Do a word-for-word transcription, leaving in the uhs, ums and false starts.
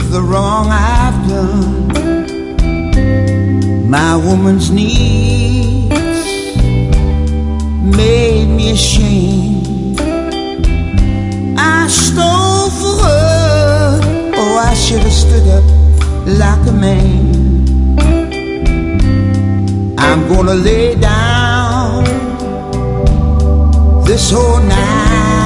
of the wrong I've done. My woman's needs made me ashamed. I stole for her. Oh, I should have stood up like a man. I'm gonna lay down this whole night